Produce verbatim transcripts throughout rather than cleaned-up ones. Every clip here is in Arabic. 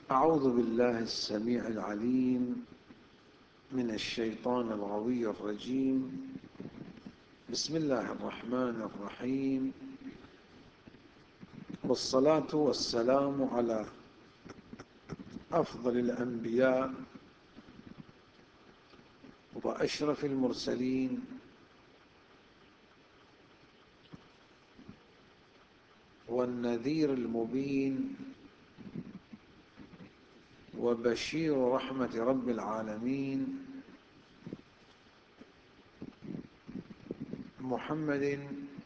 أعوذ بالله السميع العليم من الشيطان الغوي الرجيم. بسم الله الرحمن الرحيم، والصلاة والسلام على أفضل الأنبياء وأشرف المرسلين والنذير المبين وبشير رحمة رب العالمين محمد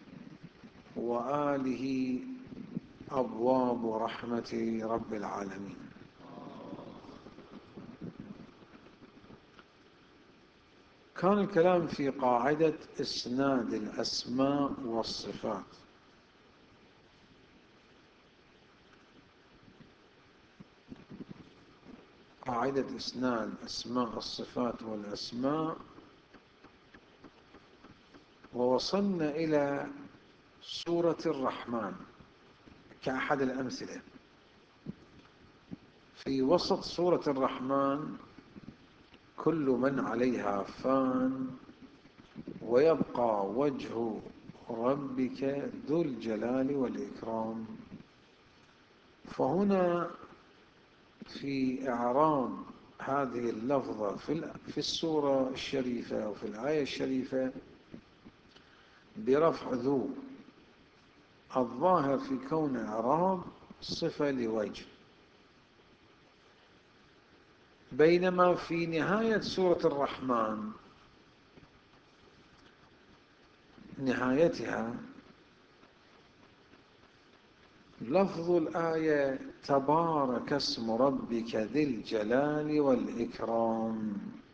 وآله أبواب رحمة رب العالمين. كان الكلام في قاعدة إسناد الأسماء والصفات. قاعدة إسناد أسماء الصفات والأسماء، ووصلنا إلى سورة الرحمن كأحد الأمثلة. في وسط سورة الرحمن: كل من عليها فان ويبقى وجه ربك ذو الجلال والإكرام. فهنا في إعراب هذه اللفظة في السورة الشريفة وفي الآية الشريفة برفع ذو، الظاهر في كون إعراب صفة لوجه، بينما في نهاية سورة الرحمن نهايتها لفظ الآية تبارك اسم ربك ذي الجلال والإكرام.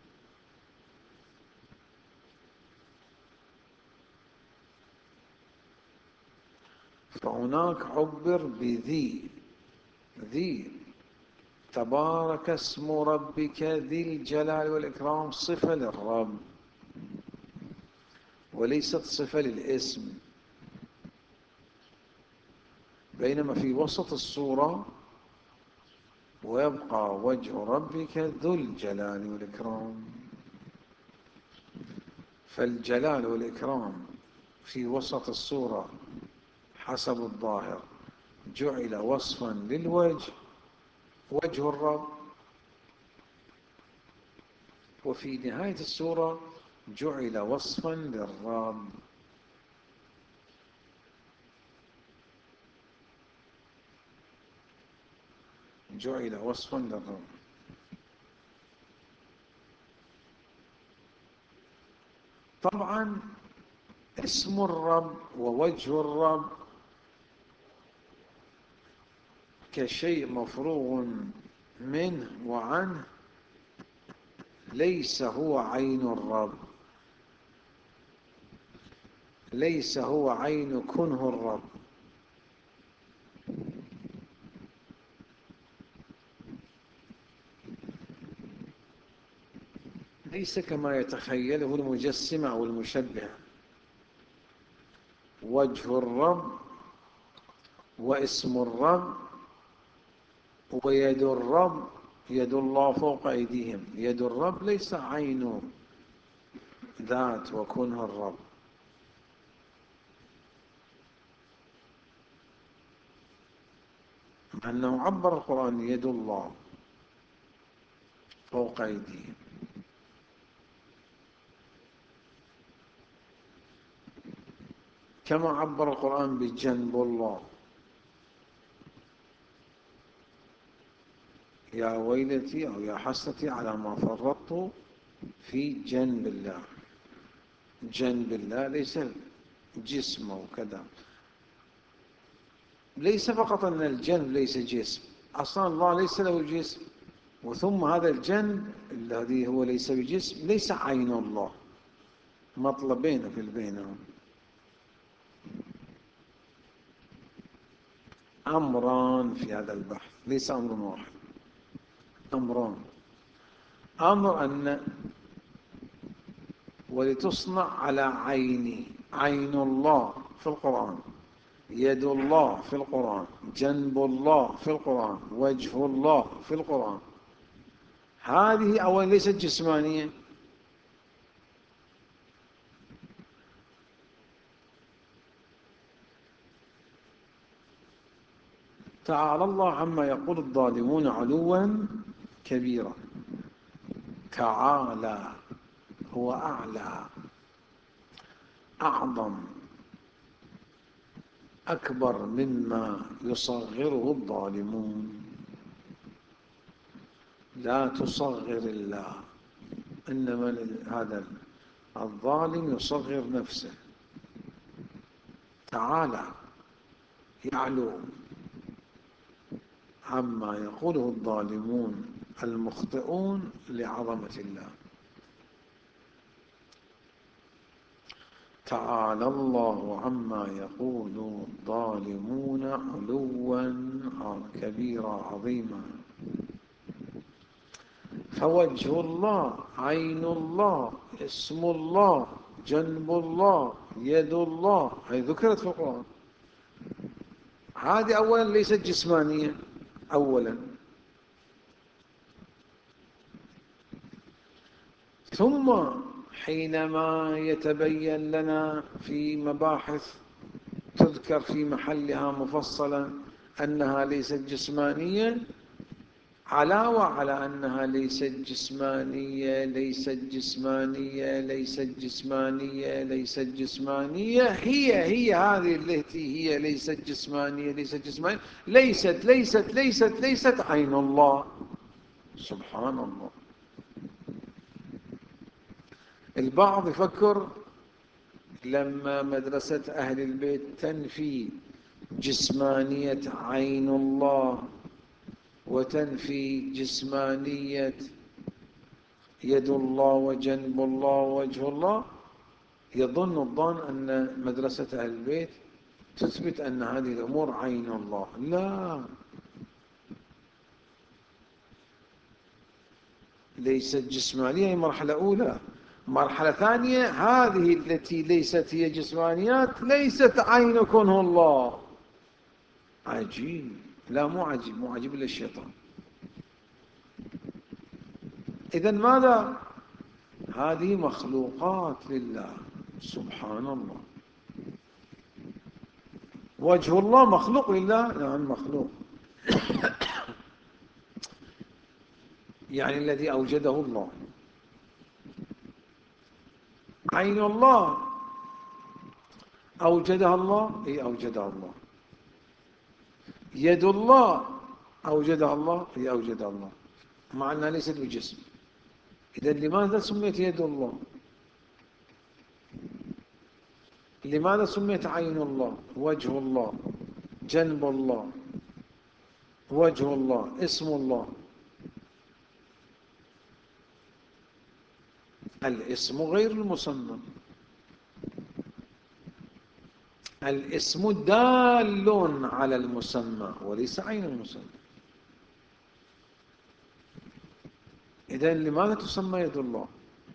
فهناك عبر بذي ذي تبارك اسم ربك ذي الجلال والإكرام، صفة للرب وليست صفة للاسم. بينما في وسط السورة ويبقى وجه ربك ذو الجلال والإكرام، فالجلال والإكرام في وسط السورة حسب الظاهر جعل وصفا للوجه، وجه الرب، وفي نهاية السورة جعل وصفا للرب. جعل وصفا للرب. طبعا اسم الرب ووجه الرب كشيء مفروغ منه وعنه، ليس هو عين الرب، ليس هو عين كنه الرب. ليس كما يتخيله المجسمة أو المشبهة. وجه الرب واسم الرب ويد الرب، يد الله فوق أيديهم. يد الرب ليس عين ذات وكنه الرب، مع أنه عبر القرآن يد الله فوق أيديهم. كما عبر القرآن بجنب الله: يا ويلتي أو يا حسرتي على ما فرطت في جنب الله. جنب الله ليس جسم وكذا. ليس فقط أن الجنب ليس جسم، أصلا الله ليس له جسم، وثم هذا الجنب الذي هو ليس بجسم ليس عين الله. مطلبين في البينهم، أمران في هذا البحث، ليس أمر واحد، أمران. أمر أن ولتصنع على عيني، عين الله في القرآن، يد الله في القرآن، جنب الله في القرآن، وجه الله في القرآن. هذه أولا ليست جسمانية. تعالى الله عما يقول الظالمون علوا كبيرا. تعالى هو أعلى، أعظم، أكبر مما يصغره الظالمون. لا تصغر الله، إنما هذا الظالم يصغر نفسه. تعالى يعلو عما يقوله الظالمون المخطئون لعظمة الله. تعالى الله عما يقول الظالمون علوا كبيرا عظيما. فوجه الله، عين الله، اسم الله، جنب الله، يد الله، هذه ذكرت في القرآن. هذه أولا ليست جسمانية أولا. ثم حينما يتبين لنا في مباحث تذكر في محلها مفصلا أنها ليست جسمانية، علاوة على أنها ليست جسمانية ليست جسمانية ليست جسمانية ليست جسمانية، هي هي هذه التي هي ليست جسمانية ليست جسمانية ليست ليست ليست ليست عين الله. سبحان الله. البعض يفكر لما مدرسة أهل البيت تنفي جسمانية عين الله وتنفي جسمانية يد الله وجنب الله ووجه الله، يظن الظن أن مدرسة أهل البيت تثبت أن هذه الأمور عين الله. لا، ليست جسمانية. هي مرحلة أولى. مرحلة ثانية، هذه التي ليست هي جسمانيات ليست عين كنه الله. عجيب. لا، مو عجيب، مو عجيب إلا الشيطان. إذن ماذا؟ هذه مخلوقات لله. سبحان الله. وجه الله مخلوق لله؟ نعم مخلوق. يعني الذي أوجده الله. عين الله أوجدها الله؟ إيه أوجدها الله. يد الله أوجدها الله؟ إيه أوجدها الله، مع أنها ليست بجسم. إذن لماذا سميت يد الله؟ لماذا سميت عين الله، وجه الله، جنب الله، وجه الله، اسم الله؟ الاسم غير المسمى. الاسم دال على المسمى وليس عين المسمى. إذن لماذا تسمى يد الله؟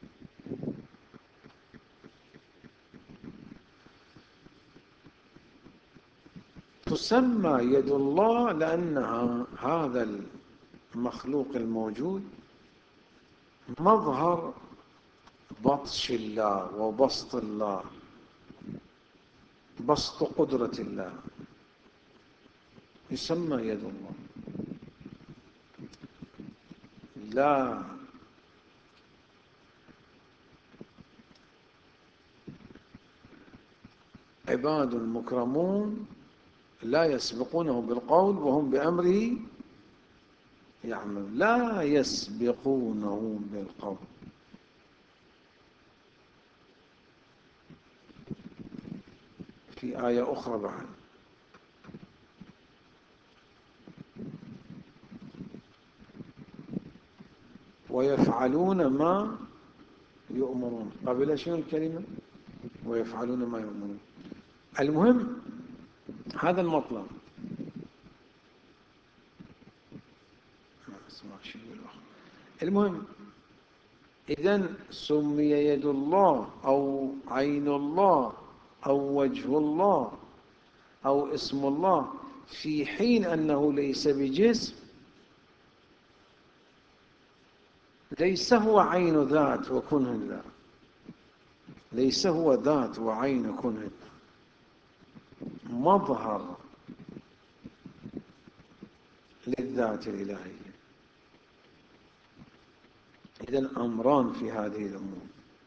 تسمى يد الله لأنها هذا المخلوق الموجود مظهر بطش الله وبسط الله، بسط قدرة الله، يسمى يد الله. لا، عباد مكرمون لا يسبقونه بالقول وهم بأمره يعمل. لا يسبقونه بالقول. في آية أخرى بعد: ويفعلون ما يؤمرون. قبل شنو الكلمة؟ ويفعلون ما يؤمرون. المهم هذا المطلب. المهم إذن سمي يد الله أو عين الله أو وجه الله أو اسم الله في حين أنه ليس بجسم، ليس هو عين ذات وكنه الله، ليس هو ذات وعين كنه، مظهر للذات الإلهية. إذن أمران في هذه الأمور: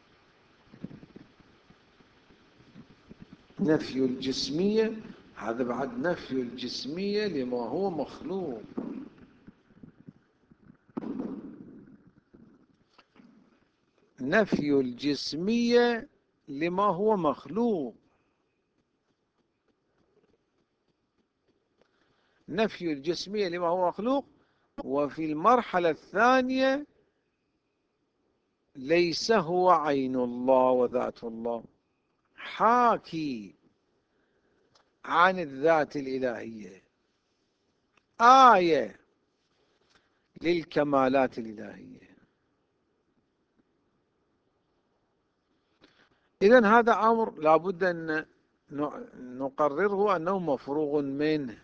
نفي الجسمية، هذا بعد نفي الجسمية لما هو مخلوق. نفي الجسمية لما هو مخلوق، نفي الجسمية لما هو مخلوق. وفي المرحلة الثانية ليس هو عين الله وذات الله، حاكي عن الذات الإلهية، آية للكمالات الإلهية. إذن هذا أمر لابد أن نقرره أنه مفروغ منه.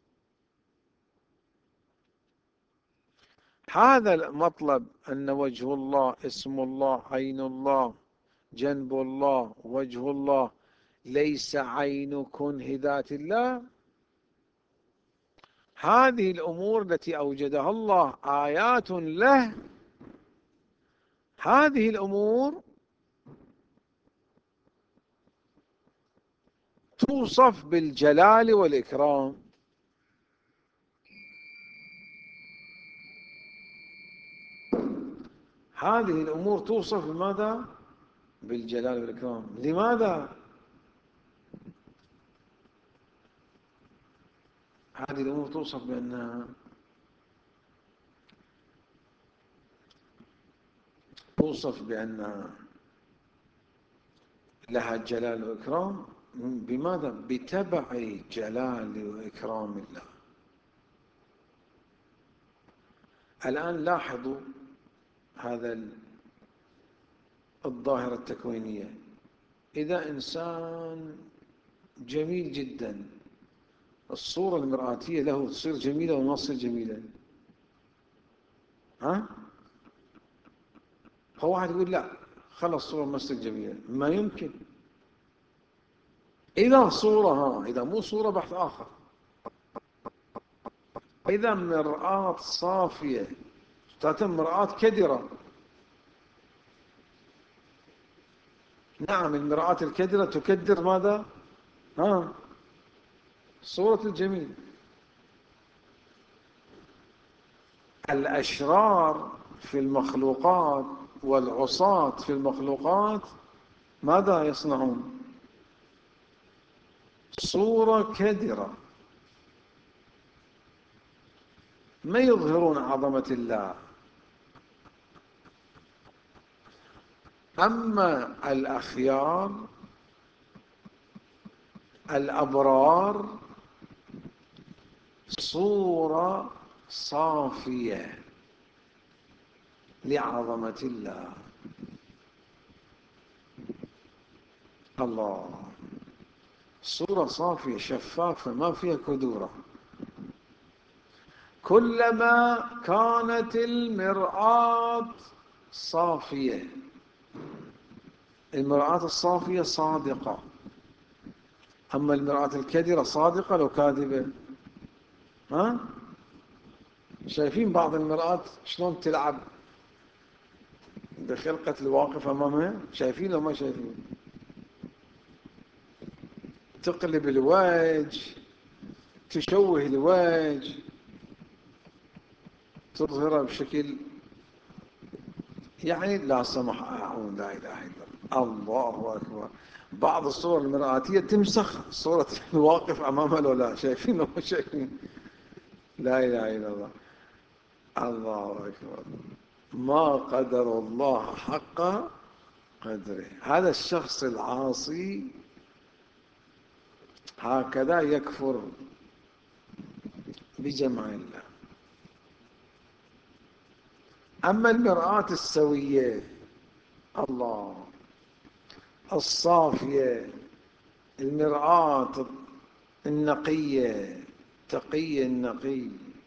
هذا المطلب أن وجه الله، اسم الله، عين الله، جنب الله، وجه الله، ليس عين كنه ذات الله، هذه الأمور التي أوجدها الله آيات له، هذه الأمور توصف بالجلال والإكرام. هذه الأمور توصف بماذا؟ بالجلال والإكرام. لماذا؟ هذه الأمور توصف بأنها توصف بأن لها جلال وإكرام. بماذا؟ بتبع جلال وإكرام الله. الآن لاحظوا هذا الظاهرة التكوينية. إذا إنسان جميل جدا، الصورة المرآتية له تصير جميلة وما تصير جميلة؟ ها؟ هو واحد يقول لا خلص الصورة ما تصير جميلة، ما يمكن. إذا صورة، ها إذا مو صورة بحث آخر. إذا مرآة صافية، تتم مرآة كدرة. نعم، المرآة الكدرة تكدر ماذا؟ ها، صورة الجميل. الأشرار في المخلوقات والعصاة في المخلوقات ماذا يصنعون؟ صورة كدرة، ما يظهرون عظمة الله. أما الأخيار الأبرار صورة صافية لعظمة الله. الله، صورة صافية شفافة ما فيها كدورة. كلما كانت المرآة صافية، المرآة الصافية صادقة. أما المرآة الكدرة صادقة لو كاذبة؟ ها؟ شايفين بعض المرآة شلون تلعب بخلقة الواقف أمامها؟ شايفين لو ما شايفين؟ تقلب الوجه، تشوه الوجه، تظهره بشكل يعني لا سمح أعوذ، لا إله إلا الله، الله أكبر. بعض الصور المرآتية تمسخ صورة الواقف أمامها لو لا شايفين لو ما شايفين. لا إله إلا الله، الله أكبر. ما قدر الله حق قدره. هذا الشخص العاصي هكذا يكفر بجمع الله. أما المرآة السوية، الله، الصافية، المرآة النقية، التقي النقي.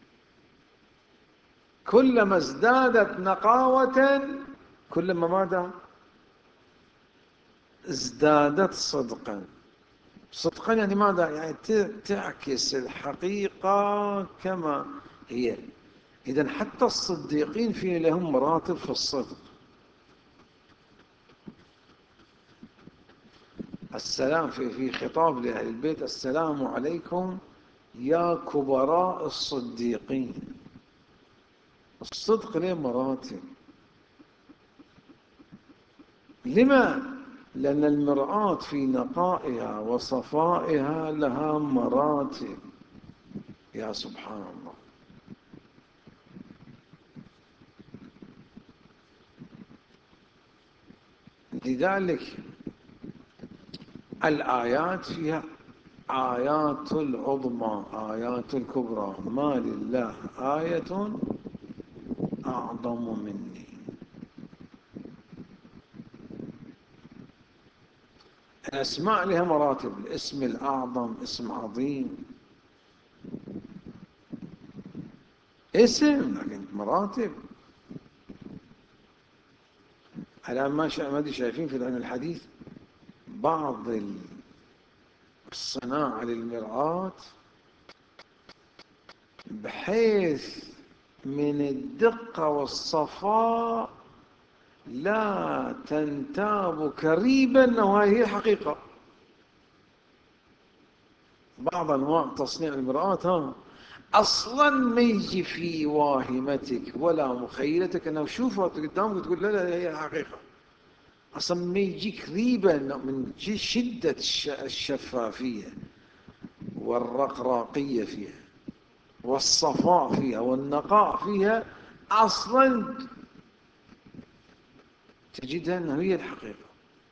كلما ازدادت نقاوة كلما ماذا؟ ازدادت صدقا. صدقا يعني ماذا؟ يعني تعكس الحقيقة كما هي. إذن حتى الصديقين في لهم مراتب في الصدق. السلام في في خطاب لأهل البيت: السلام عليكم يا كبراء الصديقين. الصدق له مراتب. لما؟ لأن المرآة في نقائها وصفائها لها مراتب. يا سبحان الله. لذلك الآيات فيها آيات العظمى، آيات الكبرى. ما لله آية أعظم مني. الأسماء لها مراتب. الاسم الأعظم اسم عظيم، اسم لكن مراتب. الآن ما ما أدري شايفين في العلم الحديث بعض الصناعة للمرآة بحيث من الدقة والصفاء لا تنتاب كريبا أنه هذه هي حقيقة. بعض أنواع تصنيع المرآة ها أصلا ما يجي في واهمتك ولا مخيلتك أنه شوفها قدامك وتقول لا لا هي الحقيقة. أصلا ما يجيك ريبة من شدة الشفافية والرقراقية فيها والصفاء فيها والنقاء فيها، أصلا تجدها أنها هي الحقيقة.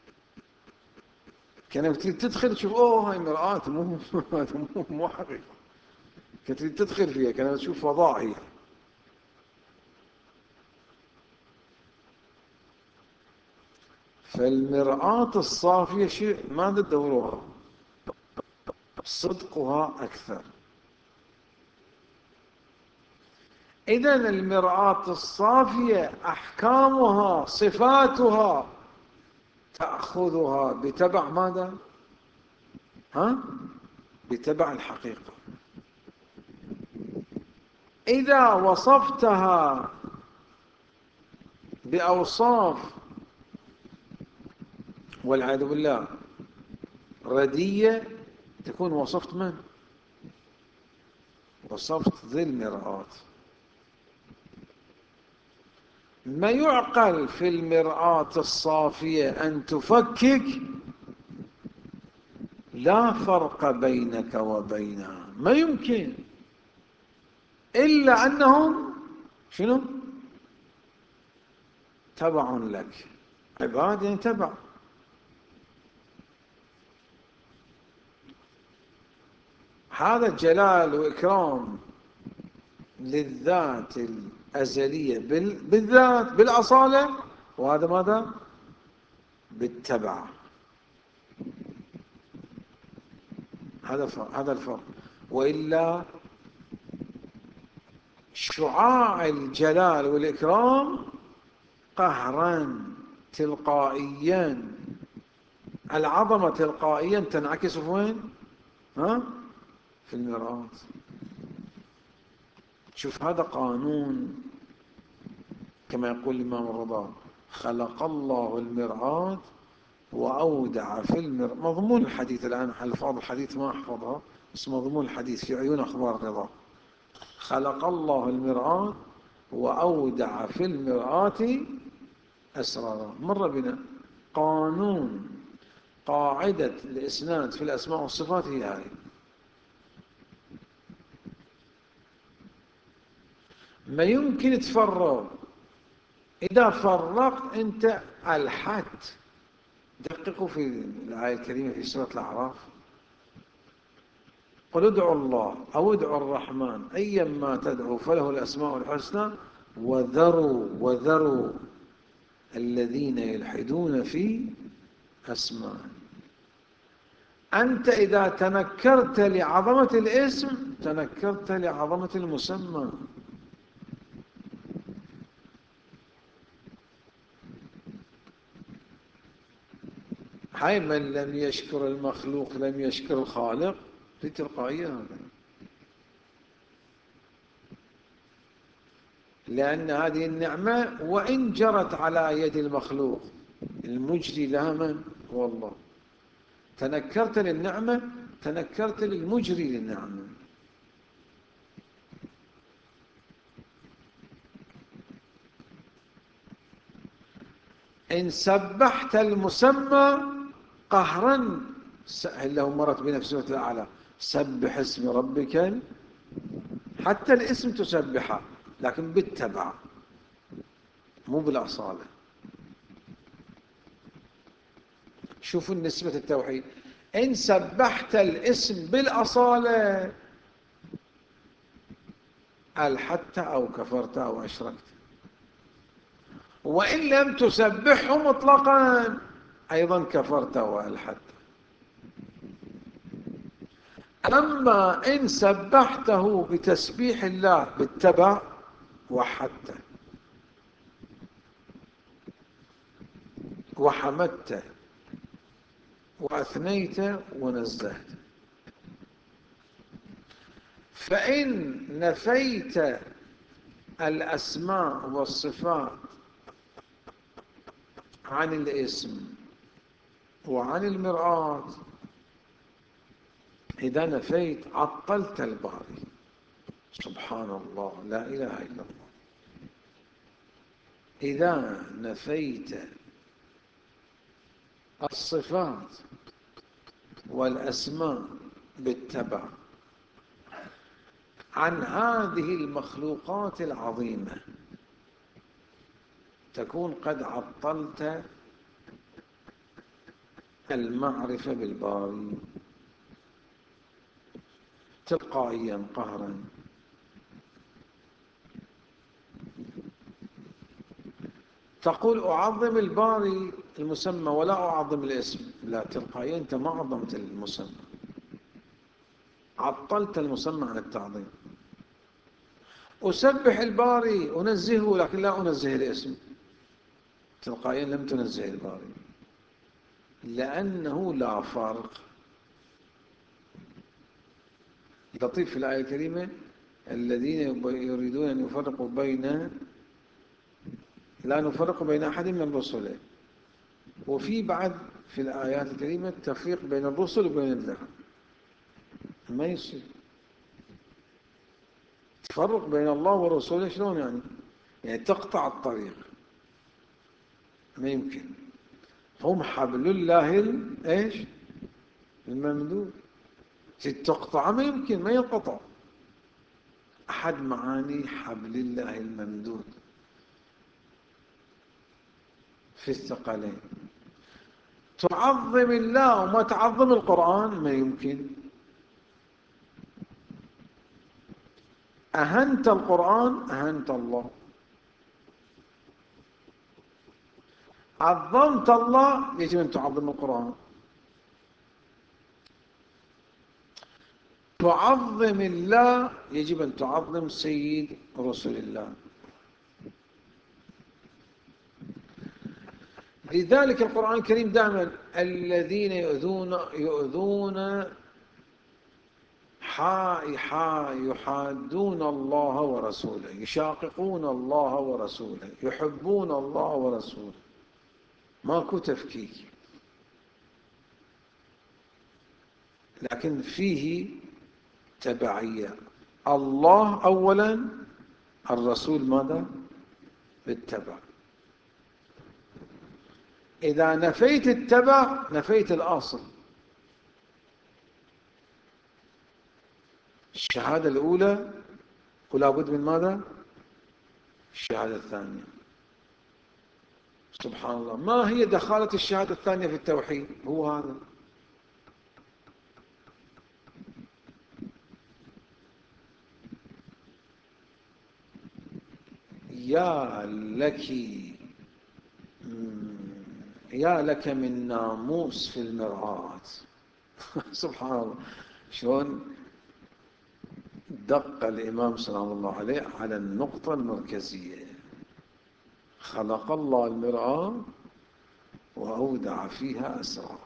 كانت تدخل تشوف أوه هاي مرآة مو مو مو حقيقة. كانت تدخل فيها كانت تشوف فضاء هي. فالمرآة الصافية شيء ماذا تدوروها؟ صدقها أكثر. إذن المرآة الصافية أحكامها صفاتها تأخذها بتبع ماذا؟ ها؟ بتبع الحقيقة. إذا وصفتها بأوصاف والعياذ بالله ردية، تكون وصفت من؟ وصفت ذي المرآة. ما يعقل في المرآة الصافية أن تفكك، لا فرق بينك وبينها، ما يمكن، إلا أنهم شنو؟ تبع لك. عباد يعني تبع. هذا جلال وإكرام للذات الأزلية بالذات بالأصالة، وهذا ماذا؟ بالتبع. هذا هذا الفرق. وإلا شعاع الجلال والإكرام قهرا تلقائيا، العظمة تلقائيا تنعكس في وين؟ ها؟ في المرآة. شوف هذا قانون كما يقول الإمام الرضا: خلق الله المرآة وأودع في المرآة. مضمون الحديث الآن ألفاظ الحديث ما أحفظها، بس مضمون الحديث في عيون أخبار الرضا: خلق الله المرآة وأودع في المرآة أسرارا. مر بنا قانون قاعدة الإسناد في الأسماء والصفات هي هذه. ما يمكن تفرغ. إذا فرقت أنت ألحت. دققوا في الآية الكريمة في سورة الأعراف: قل ادعوا الله أو ادعوا الرحمن أيما تدعوا فله الأسماء الحسنى وذروا وذروا الذين يلحدون في أسماء. أنت إذا تنكرت لعظمة الاسم تنكرت لعظمة المسمى. هاي من لم يشكر المخلوق لم يشكر الخالق، في تلقائية هذا. لأن هذه النعمة وإن جرت على يد المخلوق المجري لها من هو الله، تنكرت للنعمة تنكرت للمجري للنعمة. إن سبحت المسمى قهرا له مرت بنفسه الأعلى، سبح اسم ربك، حتى الاسم تسبحه لكن بالتبع مو بالأصالة. شوفوا نسبة التوحيد، إن سبحت الاسم بالأصالة ألحدت أو كفرت أو أشركت، وإن لم تسبحه مطلقا أيضا كفرت وألحدت. أما إن سبحته بتسبيح الله بالتبع وحدته وحمدته وأثنيت ونزهت. فإن نفيت الأسماء والصفات عن الاسم وعن المرآة، إذا نفيت عطلت الباري. سبحان الله، لا إله إلا الله. إذا نفيت الصفات والأسماء بالتبع عن هذه المخلوقات العظيمة تكون قد عطلت المعرفة بالباري تلقائيا قهرا. تقول أعظم الباري المسمى ولا أعظم الاسم، لا، تلقائيا أنت ما عظمت المسمى، عطلت المسمى عن التعظيم. أسبح الباري أنزهه لكن لا أنزه الاسم، تلقائيا لم تنزه الباري، لأنه لا فرق. لطيف في الآية الكريمة الذين يريدون أن يفرقوا بين لا نفرق بين أحد من رسله، وفي بعد في الآيات الكريمة التفريق بين الرسل وبين الله، ما يصير تفرق بين الله ورسوله. شلون يعني؟ يعني تقطع الطريق، ما يمكن. هم حبل الله ايش الممدود، تقطع ما يمكن، ما ينقطع. أحد معاني حبل الله الممدود في الثقلين. تعظم الله وما تعظم القرآن، ما يمكن. أهنت القرآن أهنت الله، عظمت الله يجب أن تعظم القرآن. تعظم الله يجب أن تعظم سيد رسل الله. لذلك القرآن الكريم دائما الذين يؤذون يؤذون يحادون الله ورسوله، يشاققون الله ورسوله، يحبون الله ورسوله، ماكو تفكيك، لكن فيه تبعية. الله أولا، الرسول ماذا؟ بالتبع. إذا نفيت التبع نفيت الأصل. الشهادة الأولى ولا بد من ماذا؟ الشهادة الثانية. سبحان الله، ما هي دخالة الشهادة الثانية في التوحيد؟ هو هذا. يا لك يا لك من ناموس في المرآة، سبحان الله، شلون دق الإمام سلام الله عليه على النقطة المركزية. خلق الله المرآة وأودع فيها أسرار.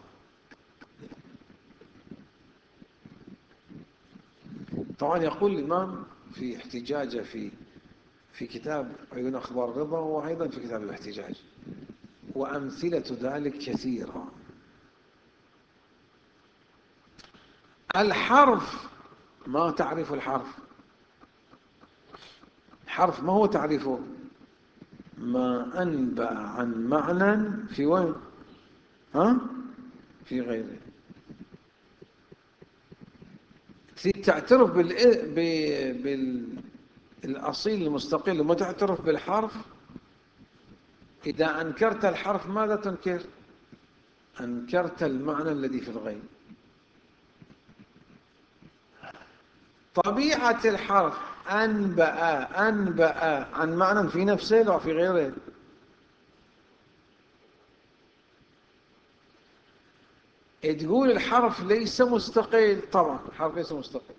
طبعا يقول الإمام في احتجاجه في في كتاب عيون أخبار الرضا، وأيضا في كتاب الاحتجاج، وأمثلة ذلك كثيرة. الحرف، ما تعرف الحرف؟ الحرف ما هو تعريفه؟ ما أنبأ عن معنى في وين؟ ها؟ في غيره. تعترف بال بالأصيل المستقل وما تعترف بالحرف. إذا أنكرت الحرف ماذا تنكر؟ أنكرت المعنى الذي في الغيب. طبيعة الحرف أنبأ أنبأ عن معنى في نفسه أو في غيره. تقول الحرف ليس مستقل، طبعا الحرف ليس مستقل.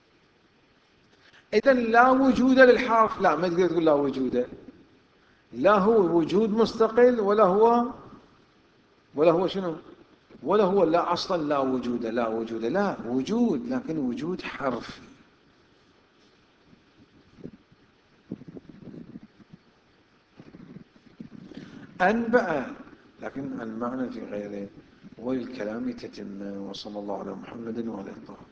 إذا لا وجود للحرف، لا ما تقدر تقول لا وجود. لا هو وجود مستقل ولا هو ولا هو شنو؟ ولا هو لا أصلا لا وجود لا وجود لا وجود، لكن وجود حرف. أنبأ لكن المعنى في غيره. والكلام تتم. وصلى الله على محمد وعلى آله.